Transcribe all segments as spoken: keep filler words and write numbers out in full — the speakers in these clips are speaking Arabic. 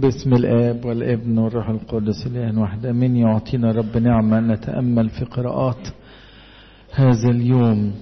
باسم الآب والابن والروح القدس الآن واحد امين. يعطينا رب نعمة أن نتأمل في قراءات هذا اليوم.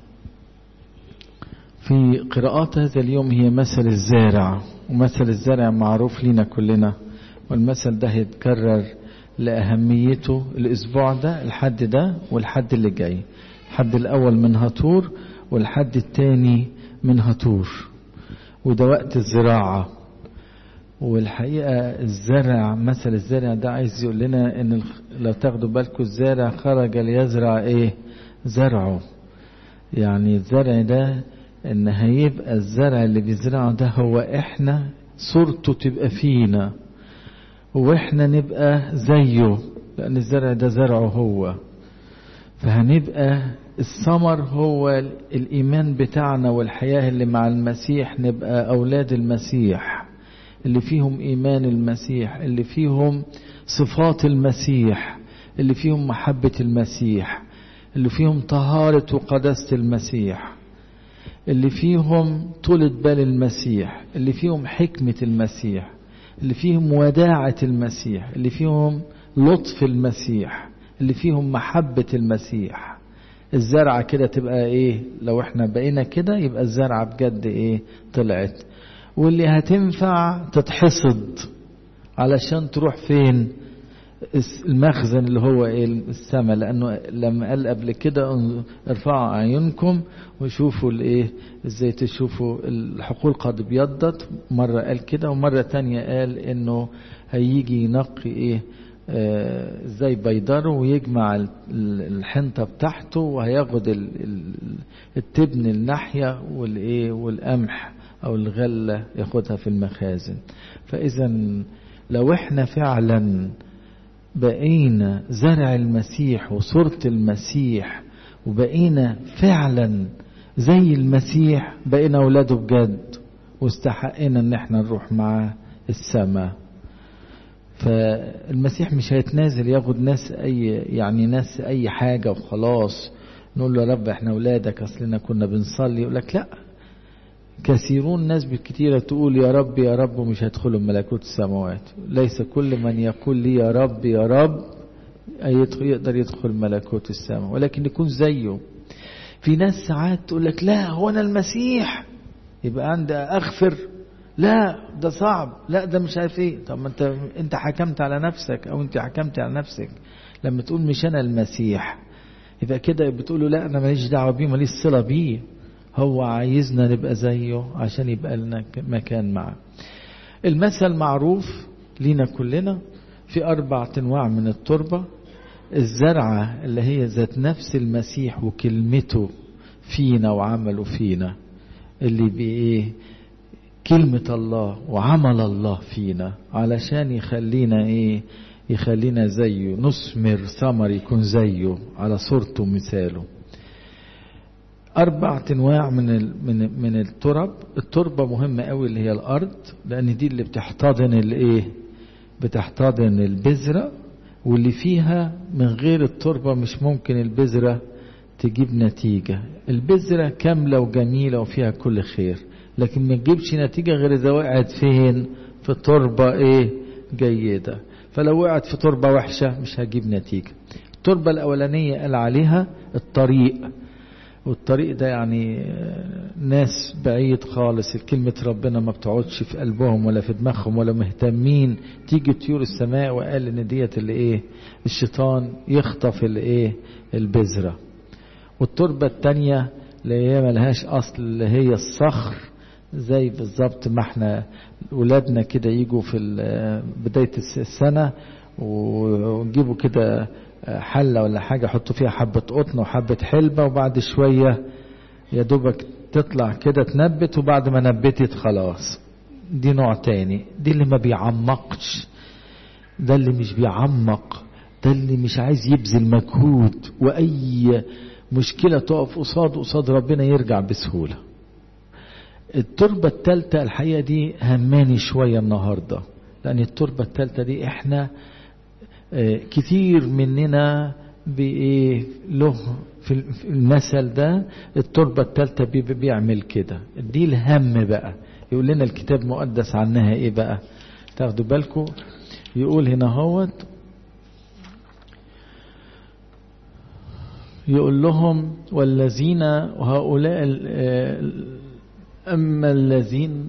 في قراءات هذا اليوم هي مثل الزارع، ومثل الزارع معروف لنا كلنا، والمثل ده هيتكرر لأهميته الأسبوع ده، الحد ده والحد اللي جاي. الحد الأول من هطور والحد الثاني من هطور، وده وقت الزراعة. والحقيقة الزرع، مثل الزرع ده عايز يقول لنا ان لو تاخدوا بالكم الزارع خرج ليزرع ايه؟ زرعه. يعني الزرع ده ان هيبقى الزرع اللي بيزرعه ده هو احنا، صورته تبقى فينا واحنا نبقى زيه، لان الزرع ده زرعه هو. فهنبقى الثمر هو الايمان بتاعنا والحياة اللي مع المسيح، نبقى اولاد المسيح اللي فيهم إيمان المسيح، اللي فيهم صفات المسيح، اللي فيهم محبة المسيح، اللي فيهم طهارة وقداسة المسيح، اللي فيهم طولة بال المسيح، اللي فيهم حكمة المسيح، اللي فيهم وداعة المسيح، اللي فيهم لطف المسيح، اللي فيهم محبة المسيح. الزرعة كده تبقى ايه؟ لو احنا بقينا كده يبقى الزرعة بجد ايه؟ طلعت. واللي هتنفع تتحصد علشان تروح فين؟ المخزن اللي هو ايه؟ السماء. لانه لما قال قبل كده ارفعوا اعينكم وشوفوا الايه، ازاي تشوفوا الحقول قد ابيضت. مرة قال كده، ومرة تانية قال انه هيجي ينقي ايه، آه ازاي بيضره ويجمع الحنطة بتاعته، وهياخد التبن الناحية والايه والقمح او الغلة ياخدها في المخازن. فاذا لو احنا فعلا بقينا زرع المسيح وصورة المسيح، وبقينا فعلا زي المسيح، بقينا اولاده بجد، واستحقنا ان احنا نروح معاه السماء. فالمسيح مش هيتنازل ياخد ناس اي يعني ناس اي حاجة وخلاص نقول له يا رب احنا اولادك اصلنا كنا بنصلي. يقول لك لا، كثيرون ناس بالكثيرة تقول يا رب يا رب ومش هيدخلوا ملكوت السماوات. ليس كل من يقول لي يا رب يا رب يقدر يدخل ملكوت السماء، ولكن يكون زيه. في ناس ساعات تقول لك لا هو انا المسيح يبقى عندي اغفر، لا ده صعب، لا ده مش عارف ايه. طب ما انت انت حكمت على نفسك او انت حكمت على نفسك لما تقول مش انا المسيح. يبقى كده بتقولوا لا انا ماليش دعوه بيه، ماليش صله بيه. هو عايزنا نبقى زيه عشان يبقى لنا مكان معه. المثل معروف لينا كلنا في أربع أنواع من التربة. الزرعة اللي هي ذات نفس المسيح وكلمته فينا وعمله فينا، اللي بإيه؟ كلمة الله وعمل الله فينا علشان يخلينا إيه؟ يخلينا زيه، نثمر ثمر يكون زيه على صورته ومثاله. أربع أنواع من من من الترب. التربة مهمة قوي اللي هي الأرض، لأن دي اللي بتحتضن الإيه؟ بتحتضن البذرة، واللي فيها من غير التربة مش ممكن البذرة تجيب نتيجة. البذرة كاملة وجميلة وفيها كل خير، لكن ما تجيبش نتيجة غير إذا وقعت فين؟ في تربة إيه؟ جيدة. فلو وقعت في تربة وحشة مش هجيب نتيجة. التربة الأولانية قال عليها الطريق، والطريق ده يعني ناس بعيد خالص، الكلمة ربنا ما بتقعدش في قلبهم ولا في دماغهم ولا مهتمين. تيجي طيور السماء وقال ان ديت اللي ايه؟ الشيطان يخطف الايه؟ البذرة. والتربة التانية اللي هي ملهاش اصل، اللي هي الصخر. زي بالظبط ما احنا ولادنا كده يجوا في بداية السنة ونجيبوا كده حلة ولا حاجة حطوا فيها حبة قطن وحبة حلبة، وبعد شوية يا دوبك تطلع كده تنبت، وبعد ما نبتت خلاص. دي نوع تاني، دي اللي ما بيعمقش، ده اللي مش بيعمق، ده اللي مش عايز يبذل مجهود، وأي مشكلة تقف قصاد قصاد ربنا يرجع بسهولة. التربة التالتة الحقيقة دي هماني شوية النهاردة، لأن التربة التالتة دي احنا كتير مننا بإيه له في المثل ده. التربة التالتة بيعمل كده، دي الهم بقى. يقول لنا الكتاب المقدس عنها ايه بقى؟ تاخدوا بالكم يقول هنا هوت يقول لهم والذين وهؤلاء أما الذين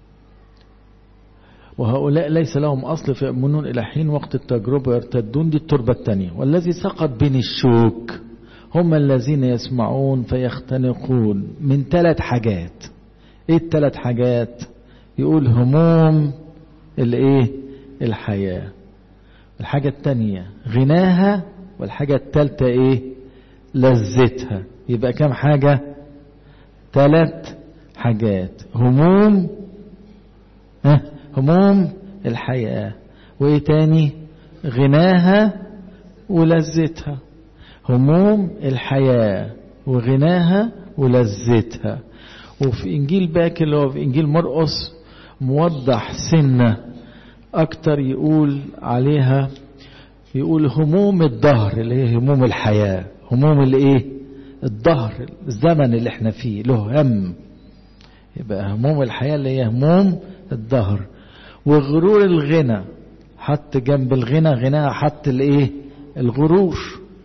وهؤلاء ليس لهم أصل فيؤمنون إلى حين وقت التجربة يرتدون. دي التربة الثانية. والذي سقط بين الشوك هم الذين يسمعون فيختنقون من ثلاث حاجات. ايه الثلاث حاجات؟ يقول هموم الايه الحياة، الحاجة الثانية غناها، والحاجة الثالثة ايه لذتها. يبقى كم حاجة؟ ثلاث حاجات. هموم ها هموم الحياة، وايه تاني؟ غناها ولذتها. هموم الحياة وغناها ولذتها. وفي انجيل باكر اللي هو في انجيل مرقس موضح سنة اكتر، يقول عليها يقول هموم الدهر اللي هي هموم الحياة. هموم الايه الدهر، الزمن اللي احنا فيه له هم. يبقى هموم الحياة اللي هي هموم الدهر. وغرور الغنى، حط جنب الغنى غناها حط الايه الغرور.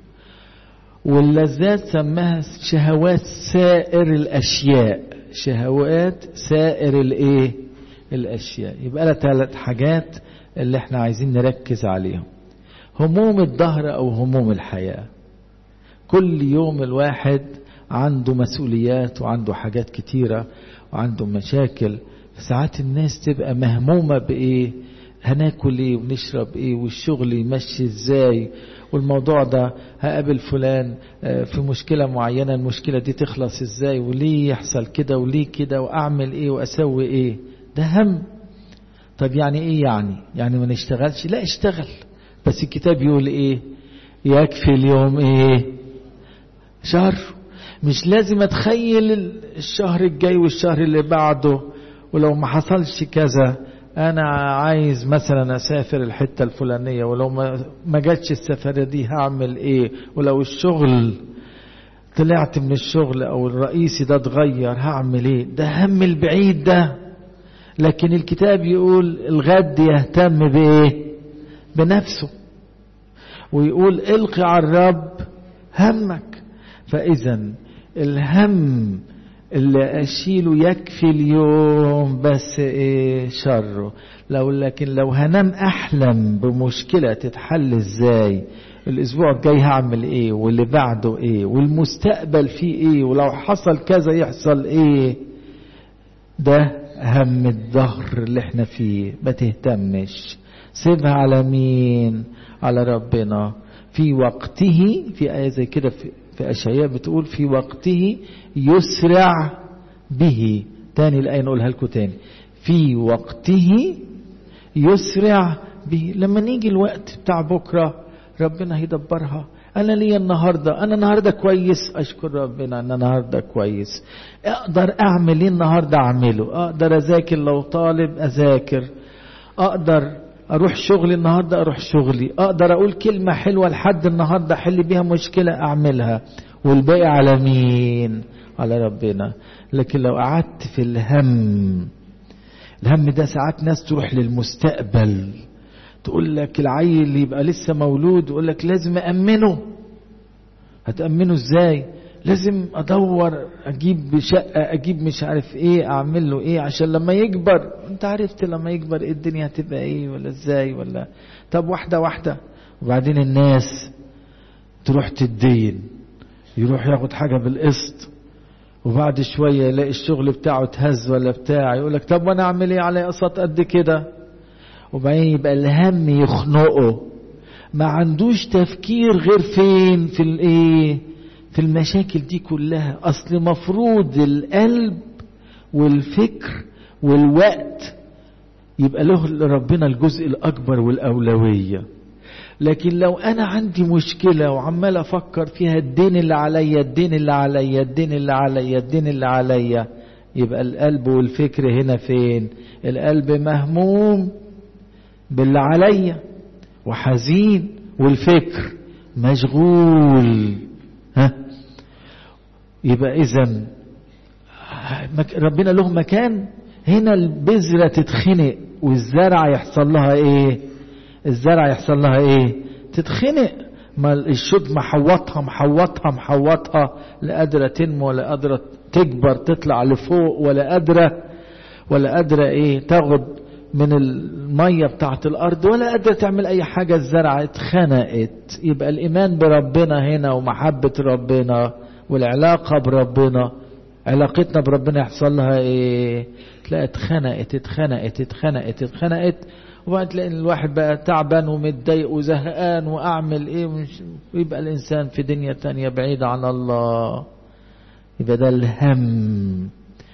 واللذات سماها شهوات سائر الاشياء، شهوات سائر الايه الاشياء. يبقى لها ثلاث حاجات اللي احنا عايزين نركز عليهم. هموم الدهر او هموم الحياة. كل يوم الواحد عنده مسؤوليات وعنده حاجات كتيرة وعنده مشاكل. ساعات الناس تبقى مهمومة بايه، هناكل ايه ونشرب ايه والشغل يمشي ازاي، والموضوع ده هقابل فلان في مشكلة معينة، المشكلة دي تخلص ازاي، وليه يحصل كده وليه كده، واعمل ايه واسوي ايه. ده هم. طب يعني ايه يعني يعني ما نشتغلش؟ لا اشتغل، بس الكتاب يقول ايه؟ يكفي اليوم ايه شهر. مش لازم اتخيل الشهر الجاي والشهر اللي بعده، ولو ما حصلش كذا انا عايز مثلا اسافر الحتة الفلانية، ولو ما ما جاتش السفرية دي هعمل ايه، ولو الشغل طلعت من الشغل او الرئيسي ده اتغير هعمل ايه. ده هم البعيد ده. لكن الكتاب يقول الغد يهتم بايه؟ بنفسه. ويقول القي على الرب همك. فاذا الهم اللي اشيله يكفي اليوم بس ايه شره. لو لكن لو هنام احلم بمشكلة تتحل ازاي، الاسبوع الجاي هعمل ايه، واللي بعده ايه، والمستقبل فيه ايه، ولو حصل كذا يحصل ايه. ده هم الظهر اللي احنا فيه. ما تهتمش، سيبها على مين؟ على ربنا. في وقته، في آية زي كده في, في أشعياء بتقول في وقته يسرع به. تاني الآية نقولها لكم تاني، في وقته يسرع به. لما نيجي الوقت بتاع بكرة ربنا هيدبرها. أنا ليا النهاردة، أنا النهاردة كويس، أشكر ربنا أنا النهاردة كويس. أقدر أعمل إيه النهاردة أعمله. أقدر أذاكر لو طالب أذاكر، أقدر أروح شغلي النهاردة أروح شغلي، أقدر أقول كلمة حلوة لحد النهاردة أحل بيها مشكلة أعملها. والباقي على مين؟ على ربنا. لكن لو قعدت في الهم، الهم ده ساعات ناس تروح للمستقبل، تقول لك العيل اللي يبقى لسه مولود يقول لك لازم أأمنه. هتأمنه ازاي؟ لازم أدور أجيب شقة، أجيب مش عارف إيه، أعمل له إيه عشان لما يكبر. أنت عرفت لما يكبر إيه الدنيا هتبقى إيه ولا إزاي ولا. طب واحدة واحدة. وبعدين الناس تروح تدين، يروح ياخد حاجة بالقسط، وبعد شوية يلاقي الشغل بتاعه اتهز ولا بتاع، يقول لك طب وأنا أعمل إيه على قسط قد كده. وبعدين يبقى الهم يخنقه، ما عندوش تفكير غير فين؟ في الايه؟ في المشاكل دي كلها. اصل مفروض القلب والفكر والوقت يبقى له لربنا الجزء الاكبر والاولوية. لكن لو انا عندي مشكلة وعمال افكر فيها الدين اللي عليا الدين اللي عليا الدين اللي عليا الدين اللي عليا، يبقى القلب والفكر هنا فين؟ القلب مهموم باللي عليا وحزين، والفكر مشغول. ها يبقى اذا ربنا له مكان هنا. البذرة تتخنق والزرع يحصل لها ايه؟ الزرع يحصل لها ايه؟ تتخنق. ما الشوك محوطها محوطها محوطها، لا قادرة تنمو ولا قادرة تكبر تطلع لفوق، ولا قادرة ولا قادرة ايه تاخد من المية بتاعت الارض، ولا قادرة تعمل اي حاجة. الزرعة اتخنقت. يبقى الايمان بربنا هنا ومحبة ربنا والعلاقة بربنا، علاقتنا بربنا يحصل لها ايه؟ تلاقي اتخنقت اتخنقت اتخنقت اتخنقت، وبعد تلاقي الواحد بقى تعبان ومتضايق وزهقان واعمل ايه، ويبقى الانسان في دنيا تانية بعيدة عن الله. يبقى ده الهم،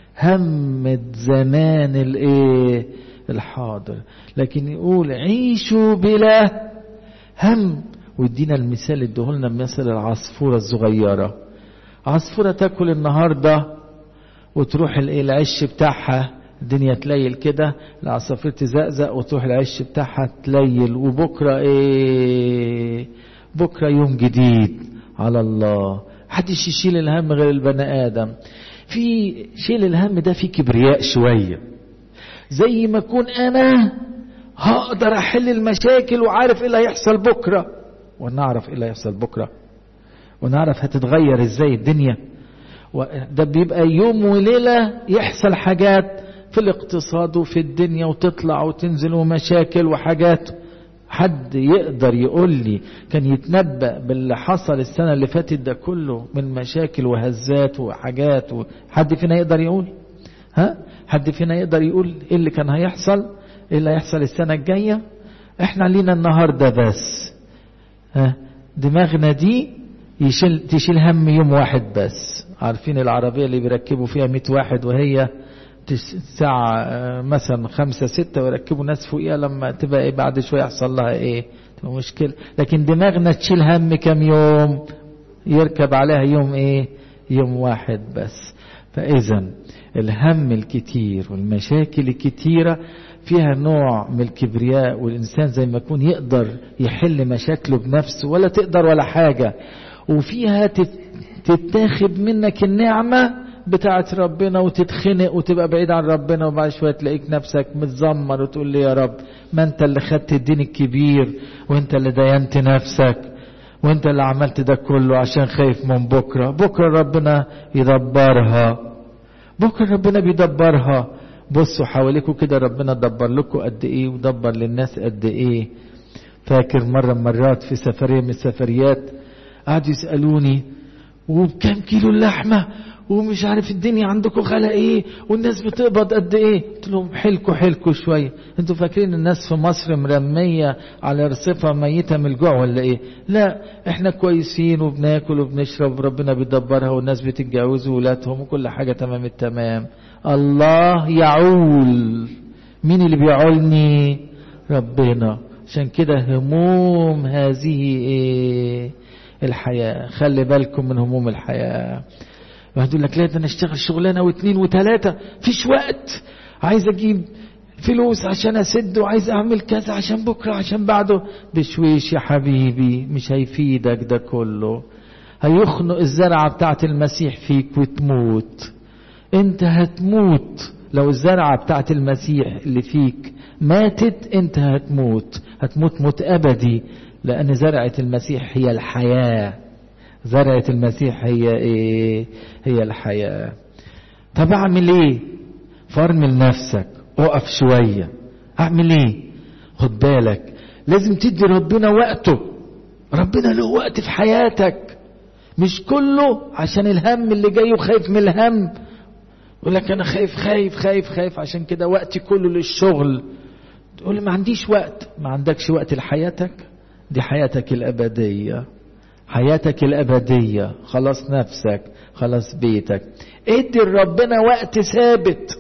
همة زمان الايه؟ الحاضر. لكن يقول عيشوا بلا هم. ويدينا المثال ادهولنا بمثل العصفورة الصغيرة. عصفورة تاكل النهاردة وتروح الايه العش بتاعها، الدنيا تليل كده، العصافير تزقزق وتروح العش بتاعها تليل، وبكرة ايه؟ بكرة يوم جديد على الله. محدش يشيل الهم غير البني ادم. في شيل الهم ده في كبرياء شوية، زي ما اكون انا هقدر احل المشاكل وعارف ايه اللي هيحصل بكرة، ونعرف ايه اللي هيحصل بكرة، ونعرف هتتغير ازاي الدنيا. ده بيبقى يوم وليلة يحصل حاجات في الاقتصاد وفي الدنيا، وتطلع وتنزل ومشاكل وحاجات. حد يقدر يقول لي كان يتنبأ باللي حصل السنة اللي فاتت ده كله من مشاكل وهزات وحاجات؟ حد فينا يقدر يقول؟ ها؟ حد فينا يقدر يقول ايه اللي كان هيحصل؟ ايه اللي هيحصل السنة الجاية؟ احنا لينا النهاردة بس. ها؟ دماغنا دي يشيل تشيل هم يوم واحد بس. عارفين العربية اللي بيركبوا فيها مئة واحد وهي ساعة مثلا خمسة ستة ويركبوا ناس فوقيها، لما تبقى ايه بعد شوية يحصل لها ايه؟ تبقى مشكلة. لكن دماغنا تشيل هم كم يوم؟ يركب عليها يوم ايه؟ يوم واحد بس. فإذا الهم الكتير والمشاكل الكتيرة فيها نوع من الكبرياء، والإنسان زي ما يكون يقدر يحل مشاكله بنفسه ولا تقدر ولا حاجة، وفيها تتاخد منك النعمة بتاعت ربنا وتتخنق وتبقى بعيد عن ربنا، وبعد شوية تلاقيك نفسك متذمر وتقول لي يا رب ما انت اللي خدت الدين الكبير، وانت اللي دينت نفسك، وانت اللي عملت ده كله عشان خايف من بكرة. بكرة ربنا يدبرها، بكرة ربنا بيدبرها. بصوا حواليكم كده، ربنا دبر لكم قد ايه ودبر للناس قد ايه. فاكر مرة مرات في سفرية من السفريات قعدوا يسألوني وبكام كيلو اللحمة ومش عارف الدنيا عندكم غلا ايه والناس بتقبض قد ايه. قلت لهم حلكوا حلكوا شوية، انتوا فاكرين الناس في مصر مرمية على رصيفها ميتة من الجوع ولا ايه؟ لا، احنا كويسين وبناكل وبنشرب وربنا بيدبرها، والناس بتتجوز وولادهم وكل حاجة تمام التمام. الله يعول. مين اللي بيعولني؟ ربنا. عشان كده هموم هذه ايه؟ الحياة. خلي بالكم من هموم الحياة. واحد يقول لك لا ده انا اشتغل شغلانه واثنين وثلاثه، فيش وقت، عايز اجيب فلوس عشان اسد، وعايز اعمل كذا عشان بكره عشان بعده. بشويش يا حبيبي، مش هيفيدك ده كله. هيخنق الزرعه بتاعت المسيح فيك وتموت. انت هتموت لو الزرعه بتاعت المسيح اللي فيك ماتت، انت هتموت، هتموت موت ابدي، لان زرعه المسيح هي الحياه. زرعة المسيح هي ايه؟ هي الحياة. طب اعمل ايه؟ فرمل نفسك، اقف شوية. اعمل ايه؟ خد بالك، لازم تدي ربنا وقته. ربنا له وقت في حياتك، مش كله عشان الهم اللي جاي وخايف من الهم. يقول لك انا خايف خايف خايف خايف عشان كده وقتي كله للشغل. تقول لي ما عنديش وقت. ما عندكش وقت لحياتك؟ دي حياتك الابدية، حياتك الأبدية. خلاص نفسك، خلاص بيتك. ادي ربنا وقت ثابت.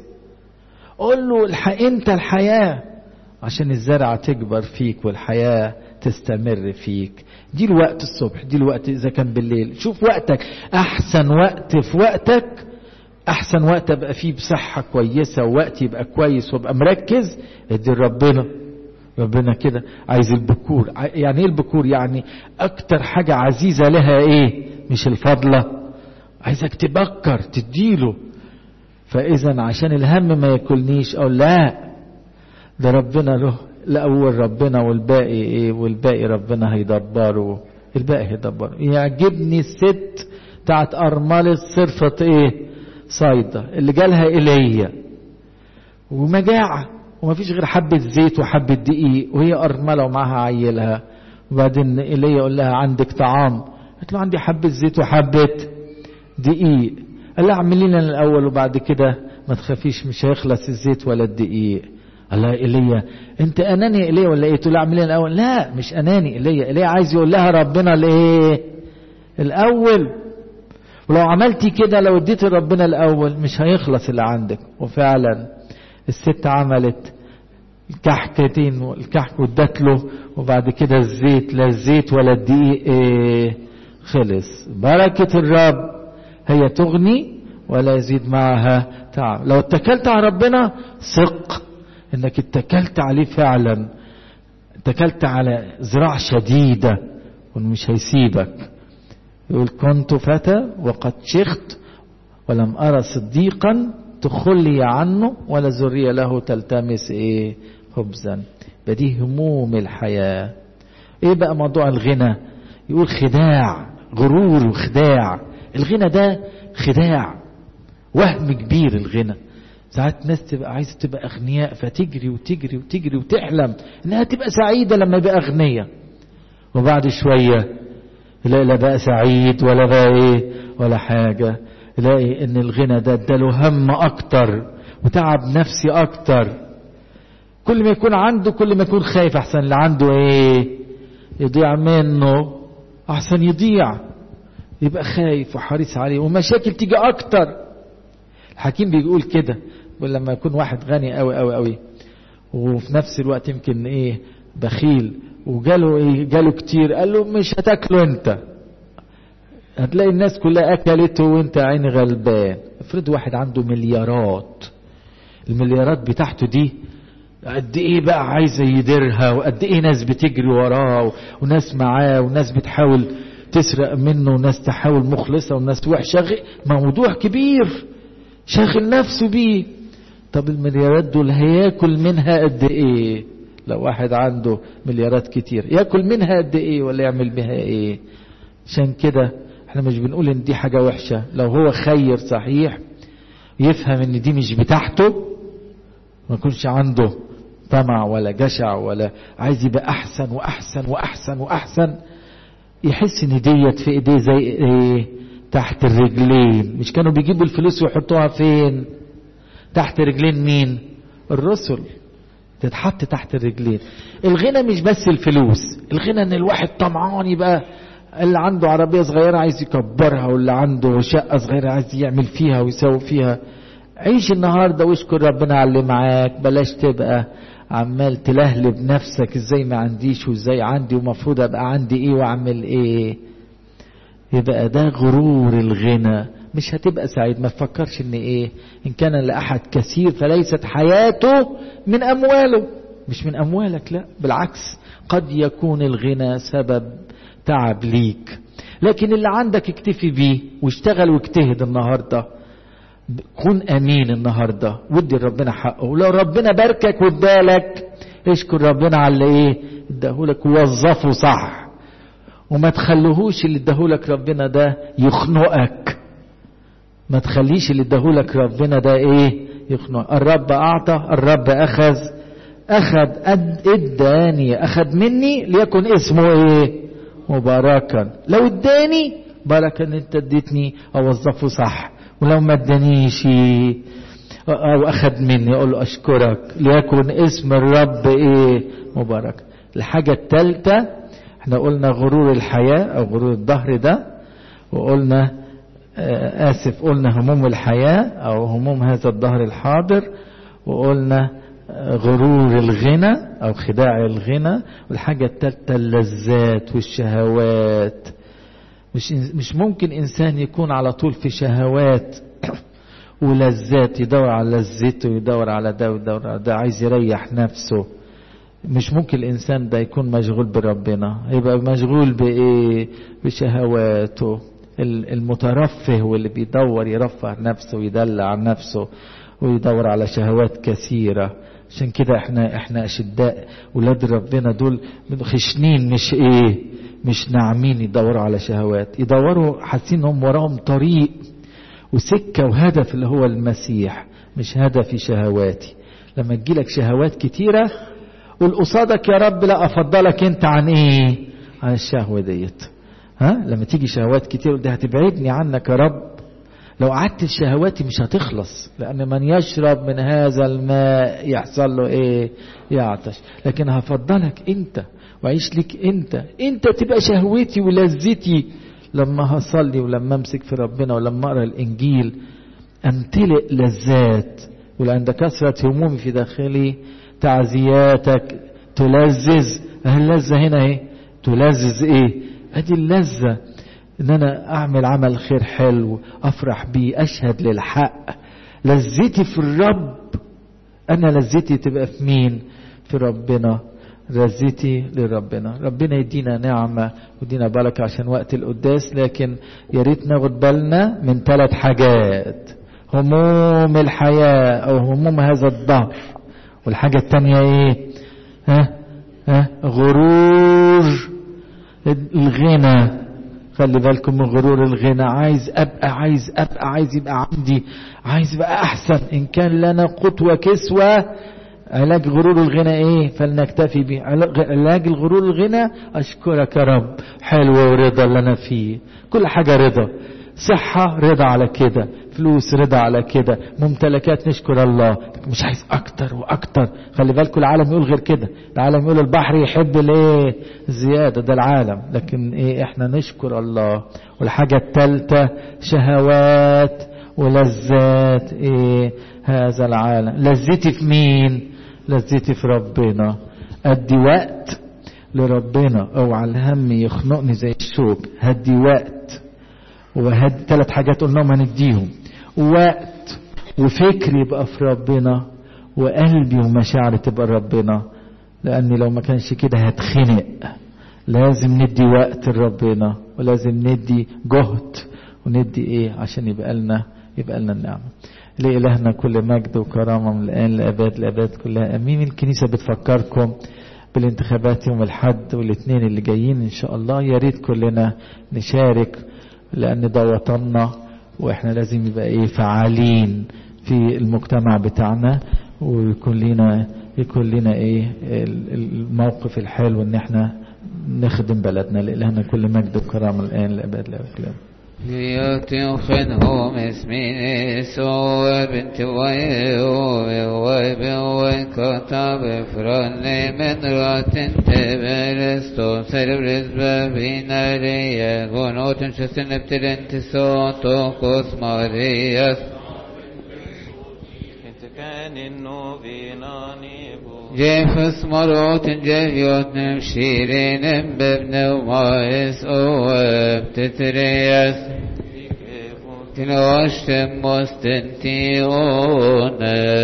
قول له الح... انت الحياة، عشان الزرعة تكبر فيك والحياة تستمر فيك. دي الوقت الصبح، دي الوقت إذا كان بالليل. شوف وقتك، أحسن وقت في وقتك، أحسن وقت أبقى فيه بصحة كويسة، ووقت يبقى كويس وابقى مركز. ادي ربنا. ربنا كده عايز البكور. يعني ايه البكور؟ يعني اكتر حاجة عزيزة لها ايه؟ مش الفضلة. عايزك تبكر تديله. فاذا عشان الهم ما ياكلنيش، او لا ده ربنا له الأول ربنا والباقي إيه؟ والباقي ربنا هيدبره. الباقي هيدبره. يعجبني الست بتاعت أرملة صرفة إيه؟ صيدا اللي جالها إيليا ومجاعة وما فيش غير حبة زيت وحبة دقيق وهي أرملة ومعها عيلها. وبعدين إيليا يقول لها عندك طعام؟ قالت له عندي حبة زيت وحبة دقيق. قال لها اعملي لنا الأول وبعد كده ما تخافيش مش هيخلص الزيت ولا الدقيق. قال لها إيليا انت اناني يا إيليا ولا ايه؟ تقول لها اعملي لنا الأول. لا مش اناني إيليا. إيليا عايز يقول لها ربنا الايه الأول. ولو عملتي كده لو اديتي ربنا الأول مش هيخلص اللي عندك. وفعلا الست عملت الكحكتين والكحك وادت له وبعد كده الزيت لا الزيت ولا الدقيق ايه خلص. بركة الرب هي تغني ولا يزيد معها تعب. لو اتكلت على ربنا ثق انك اتكلت عليه فعلا، اتكلت على ذراع شديدة ومش هيسيبك. يقول كنت فتى وقد شخت ولم أرى صديقا تخلي عنه ولا ذرية له تلتمس ايه خبزا. بدي هموم الحياة. ايه بقى موضوع الغنى؟ يقول خداع، غرور وخداع. الغنى ده خداع، وهم كبير الغنى. ساعات ناس تبقى عايزة تبقى أغنياء فتجري وتجري وتجري وتحلم إنها تبقى سعيدة لما يبقى أغنية، وبعد شوية لا لا بقى سعيد ولا بقى إيه ولا حاجة. يلاقي إن الغنى ده اداله هم أكتر وتعب نفسي أكتر. كل ما يكون عنده كل ما يكون خايف أحسن اللي عنده إيه يضيع منه، أحسن يضيع يبقى خايف وحريص عليه ومشاكل تيجي أكتر. الحكيم بيقول كده، بيقول لما يكون واحد غني قوي قوي قوي وفي نفس الوقت يمكن ايه بخيل وجاله ايه جاله كتير، قال له مش هتاكله انت، هتلاقي الناس كلها اكلته وانت عين غلبان. افرض واحد عنده مليارات، المليارات بتاعته دي قد ايه بقى عايزه يديرها، وقد ايه ناس بتجري وراه وناس معاه وناس بتحاول تسرق منه وناس تحاول مخلصه وناس وحشه. موضوع كبير شاغل نفسه بيه. طب المليارات دول هياكل منها قد ايه؟ لو واحد عنده مليارات كتير ياكل منها قد ايه ولا يعمل بها ايه؟ عشان كده احنا مش بنقول ان دي حاجة وحشة. لو هو خير صحيح يفهم ان دي مش بتاعته، ما يكونش عنده طمع ولا جشع ولا عايز يبقى احسن واحسن واحسن واحسن. يحس ان ديت في ايديه زي ايه تحت الرجلين. مش كانوا بيجيبوا الفلوس ويحطوها فين؟ تحت رجلين مين؟ الرسل. تتحط تحت الرجلين. الغنى مش بس الفلوس، الغنى ان الواحد طمعان يبقى اللي عنده عربية صغيرة عايز يكبرها، واللي عنده شقة صغيرة عايز يعمل فيها ويسوي فيها. عيش النهاردة واشكر ربنا على اللي معاك، بلاش تبقى عمال تلهلب نفسك ازاي ما عنديش وازاي عندي ومفروض ابقى عندي ايه واعمل ايه. يبقى ده غرور الغنى. مش هتبقى سعيد. ما تفكرش ان ايه ان كان لأحد كثير فليست حياته من امواله. مش من اموالك، لا بالعكس، قد يكون الغنى سبب تعب ليك، لكن اللي عندك اكتفي بيه واشتغل واجتهد النهارده. كن امين النهارده وادي ربنا حقه. ولو ربنا باركك وادالك اشكر ربنا على اللي ايه اداهولك ووظفه صح، وما تخليهوش اللي اداهولك ربنا ده يخنقك. ما تخليش اللي اداهولك ربنا ده ايه يخنقك. الرب اعطى، الرب اخذ، اخذ اداني، اخذ مني ليكن اسمه ايه مباركا. لو اداني بركة ان انت اديتني اوظفه صح، ولو ما ادانيش او اخذ مني اقول له اشكرك ليكن اسم الرب ايه مبارك. الحاجة الثالثة احنا قلنا غرور الحياة او غرور الظهر ده، وقلنا آه اسف قلنا هموم الحياة او هموم هذا الظهر الحاضر، وقلنا آه غرور الغنى او خداع الغنى. والحاجة الثالثة اللذات والشهوات. مش مش ممكن انسان يكون على طول في شهوات ولذات، يدور على لذته ويدور على ده ويدور على ده، عايز يريح نفسه. مش ممكن الانسان ده يكون مشغول بربنا، يبقى مشغول بايه بشهواته. المترفه واللي بيدور يرفع نفسه ويدلع نفسه ويدور على شهوات كثيرة عشان كده احنا احنا اشداء ولاد ربنا دول خشنين، مش ايه مش ناعمين يدوروا على شهوات، يدوروا حاسين هم وراهم طريق وسكة وهدف اللي هو المسيح، مش هدفي شهواتي. لما تجيلك شهوات كتيرة قول قصادك يا رب لا افضلك انت عن ايه عن الشهوة ديت. ها لما تيجي شهوات كتير ده هتبعدني عنك يا رب. لو قعدت الشهواتي مش هتخلص، لان من يشرب من هذا الماء يحصل له ايه يعطش. لكن هفضلك انت وعيش لك انت، انت تبقى شهوتي ولذتي. لما هصلي ولما امسك في ربنا ولما اقرا الانجيل امتلئ لذات، ولعند كثرة همومي في داخلي تعزياتك تلذذ. اللذة هنا ايه تلذذ ايه ادي اللذة ان انا اعمل عمل خير حلو افرح بيه اشهد للحق. لذتي في الرب، انا لذتي تبقى في مين في ربنا، لذتي لربنا. ربنا يدينا نعمة ويدينا بركة عشان وقت القداس، لكن يا ريت ناخد بالنا من ثلاث حاجات: هموم الحياة او هموم هذا الدهر، والحاجة التانية ايه ها ها غرور الغنى. خلي بالكم من غرور الغنى. عايز ابقى عايز ابقى عايز يبقى عندي، عايز يبقى احسن. ان كان لنا قوت وكسوة علاج غرور الغنى ايه فلنكتفي به. علاج الغرور الغنى اشكرك يا رب، حلو ورضا اللي انا فيه، كل حاجة رضا، صحة رضا على كده، فلوس رضا على كده، ممتلكات نشكر الله، مش عايز اكتر واكتر. خلي بالكم العالم يقول غير كده، العالم يقول البحر يحب الايه زيادة، ده العالم. لكن ايه احنا نشكر الله. والحاجة الثالثة شهوات ولذات ايه هذا العالم. لذتي في مين؟ لذتي في ربنا. ادي وقت لربنا، اوعى الهم يخنقني زي الشوك. هدي وقت، وهدي ثلاث حاجات قلناهم هنديهم: وقت وفكري يبقى في ربنا، وقلبي ومشاعري تبقى ربنا. لاني لو ما كانش كده هتخنق. لازم ندي وقت لربنا، ولازم ندي جهد، وندي ايه عشان يبقى لنا يبقى لنا النعمه. لإلهنا كل مجد وكرامه من الان لاباد الاباد كلها امين. الكنيسه بتفكركم بالانتخابات يوم الاحد والاثنين اللي جايين ان شاء الله. يا ريت كلنا نشارك، لان ده وطننا، واحنا لازم يبقى ايه فعالين في المجتمع بتاعنا، ويكون لنا يكون لنا ايه الموقف الحلو ان احنا نخدم بلدنا. لإلهنا كل مجد وكرامه الان لابد الاباد. ياتي خنهم اسمين يسوع بنت ويوي بوي كتاب فراني من رات تبرستو سربرز بابينا ليا غنوت شسن بتلنت صوتو قوس مارياس كان انه بيناني جيفس مروت جيوت نمشيرين بابن ومايس اواب تتريس تنوشت مستنتيون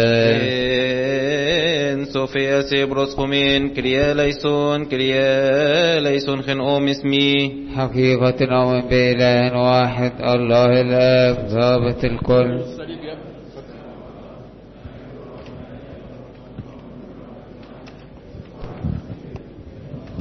صوفيا سيبروس خمين كريا ليسون كريا ليسون خنقوم اسمي حقيقة وبيلان واحد الله الاب ضابط الكل.